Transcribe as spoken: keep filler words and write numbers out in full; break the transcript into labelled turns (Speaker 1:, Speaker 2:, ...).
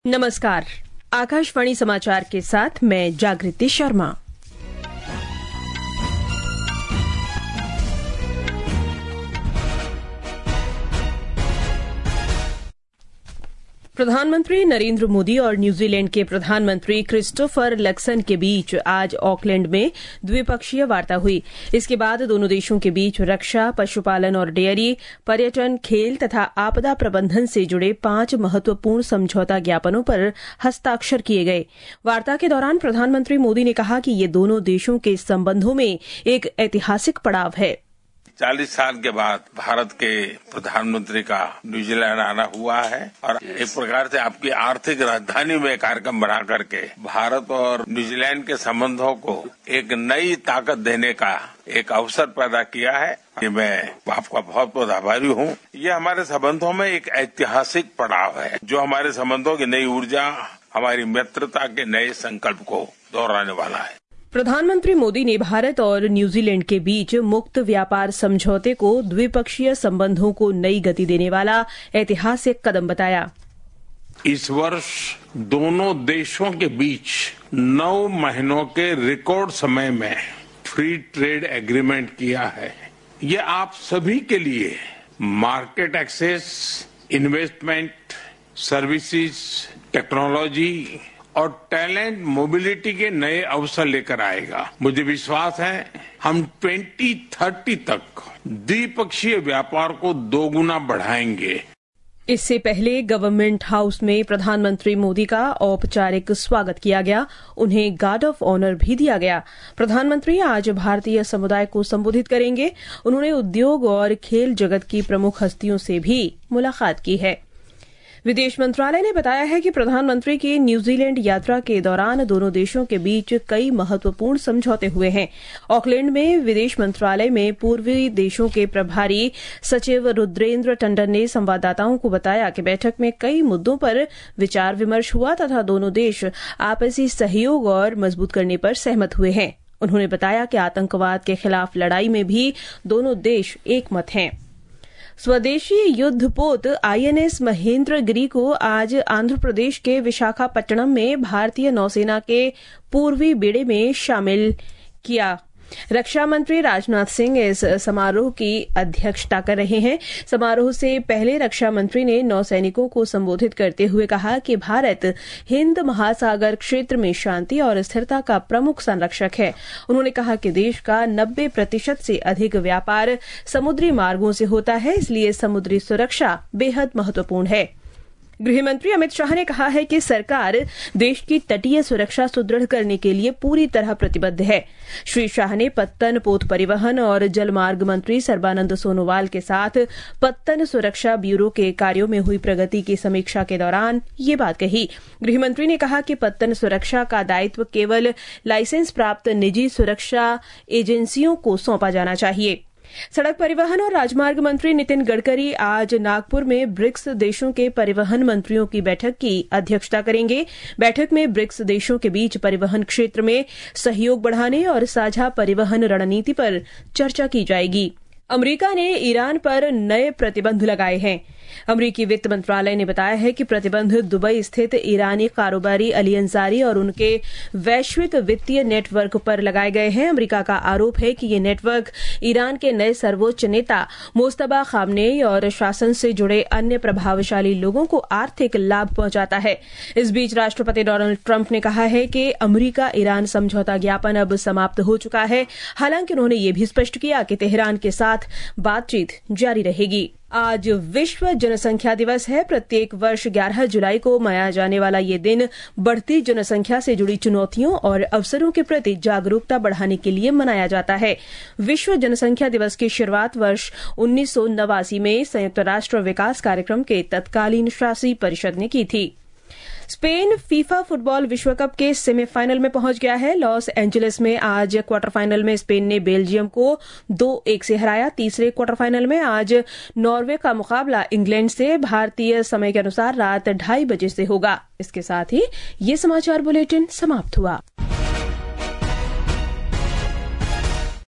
Speaker 1: नमस्कार, आकाशवाणी समाचार के साथ मैं जागृति शर्मा। प्रधानमंत्री नरेंद्र मोदी और न्यूजीलैंड के प्रधानमंत्री क्रिस्टोफर लक्सन के बीच आज ऑकलैंड में द्विपक्षीय वार्ता हुई। इसके बाद दोनों देशों के बीच रक्षा, पशुपालन और डेयरी, पर्यटन, खेल तथा आपदा प्रबंधन से जुड़े पांच महत्वपूर्ण समझौता ज्ञापनों पर हस्ताक्षर किए गए। वार्ता के दौरान प्रधानमंत्री मोदी ने कहा कि ये दोनों देशों के संबंधों में एक ऐतिहासिक पड़ाव है।
Speaker 2: चालीस साल के बाद भारत के प्रधानमंत्री का न्यूजीलैंड आना हुआ है और एक प्रकार से आपकी आर्थिक राजधानी में कार्यक्रम बना करके भारत और न्यूजीलैंड के संबंधों को एक नई ताकत देने का एक अवसर पैदा किया है। मैं आपका बहुत बहुत आभारी हूँ। ये हमारे संबंधों में एक ऐतिहासिक पड़ाव है जो हमारे संबंधों की नई ऊर्जा, हमारी मित्रता के नए संकल्प को दोहराने वाला है।
Speaker 1: प्रधानमंत्री मोदी ने भारत और न्यूजीलैंड के बीच मुक्त व्यापार समझौते को द्विपक्षीय संबंधों को नई गति देने वाला ऐतिहासिक कदम बताया।
Speaker 2: इस वर्ष दोनों देशों के बीच नौ महीनों के रिकॉर्ड समय में फ्री ट्रेड एग्रीमेंट किया है। ये आप सभी के लिए market access, investment, services, technology और टैलेंट मोबिलिटी के नए अवसर लेकर आएगा। मुझे विश्वास है हम दो हज़ार तीस तक द्विपक्षीय व्यापार को दोगुना बढ़ाएंगे।
Speaker 1: इससे पहले गवर्नमेंट हाउस में प्रधानमंत्री मोदी का औपचारिक स्वागत किया गया। उन्हें गार्ड ऑफ ऑनर भी दिया गया। प्रधानमंत्री आज भारतीय समुदाय को संबोधित करेंगे। उन्होंने उद्योग और खेल जगत की प्रमुख हस्तियों से भी मुलाकात की है। विदेश मंत्रालय ने बताया है कि प्रधानमंत्री की न्यूजीलैंड यात्रा के दौरान दोनों देशों के बीच कई महत्वपूर्ण समझौते हुए हैं। ऑकलैंड में विदेश मंत्रालय में पूर्वी देशों के प्रभारी सचिव रुद्रेंद्र टंडन ने संवाददाताओं को बताया कि बैठक में कई मुद्दों पर विचार विमर्श हुआ तथा दोनों देश आपसी सहयोग और मजबूत करने पर सहमत हुए हैं। उन्होंने बताया कि आतंकवाद के खिलाफ लड़ाई में भी दोनों देश एकमत हैं। स्वदेशी युद्धपोत आईएनएस महेंद्रगिरी को आज आंध्र प्रदेश के विशाखापट्टनम में भारतीय नौसेना के पूर्वी बेड़े में शामिल किया। रक्षा मंत्री राजनाथ सिंह इस समारोह की अध्यक्षता कर रहे हैं। समारोह से पहले रक्षा मंत्री ने नौसैनिकों को संबोधित करते हुए कहा कि भारत हिंद महासागर क्षेत्र में शांति और स्थिरता का प्रमुख संरक्षक है। उन्होंने कहा कि देश का नब्बे प्रतिशत से अधिक व्यापार समुद्री मार्गों से होता है, इसलिए समुद्री सुरक्षा बेहद महत्वपूर्ण है। गृहमंत्री अमित शाह ने कहा है कि सरकार देश की तटीय सुरक्षा सुदृढ़ करने के लिए पूरी तरह प्रतिबद्ध है। श्री शाह ने पत्तन पोत परिवहन और जलमार्ग मंत्री सर्बानंद सोनोवाल के साथ पत्तन सुरक्षा ब्यूरो के कार्यों में हुई प्रगति की समीक्षा के दौरान ये बात कही। गृहमंत्री ने कहा कि पत्तन सुरक्षा का दायित्व केवल लाइसेंस प्राप्त निजी सुरक्षा एजेंसियों को सौंपा जाना चाहिए। सड़क परिवहन और राजमार्ग मंत्री नितिन गडकरी आज नागपुर में ब्रिक्स देशों के परिवहन मंत्रियों की बैठक की अध्यक्षता करेंगे। बैठक में ब्रिक्स देशों के बीच परिवहन क्षेत्र में सहयोग बढ़ाने और साझा परिवहन रणनीति पर चर्चा की जाएगी। अमेरिका ने ईरान पर नए प्रतिबंध लगाए हैं। अमेरिकी वित्त मंत्रालय ने बताया है कि प्रतिबंध दुबई स्थित ईरानी कारोबारी अली अंसारी और उनके वैश्विक वित्तीय नेटवर्क पर लगाए गए हैं। अमेरिका का आरोप है कि ये नेटवर्क ईरान के नए सर्वोच्च नेता मोस्तबा खामनेई और शासन से जुड़े अन्य प्रभावशाली लोगों को आर्थिक लाभ पहुंचाता है। इस बीच राष्ट्रपति डोनाल्ड ट्रंप ने कहा है कि अमेरिका ईरान समझौता ज्ञापन अब समाप्त हो चुका है। हालांकि उन्होंने ये भी स्पष्ट किया कि तेहरान के साथ बातचीत जारी रहेगी। आज विश्व जनसंख्या दिवस है। प्रत्येक वर्ष ग्यारह जुलाई को मनाया जाने वाला ये दिन बढ़ती जनसंख्या से जुड़ी चुनौतियों और अवसरों के प्रति जागरूकता बढ़ाने के लिए मनाया जाता है। विश्व जनसंख्या दिवस की शुरुआत वर्ष उन्नीस सौ नवासी में संयुक्त राष्ट्र विकास कार्यक्रम के तत्कालीन शासी परिषद ने की थी। स्पेन फीफा फुटबॉल विश्व कप के सेमीफाइनल में पहुंच गया है। लॉस एंजलिस में आज क्वार्टर फाइनल में स्पेन ने बेल्जियम को दो एक से हराया। तीसरे क्वार्टर फाइनल में आज नॉर्वे का मुकाबला इंग्लैंड से भारतीय समय के अनुसार रात ढाई बजे से होगा। इसके साथ ही ये समाचार बुलेटिन समाप्त हुआ।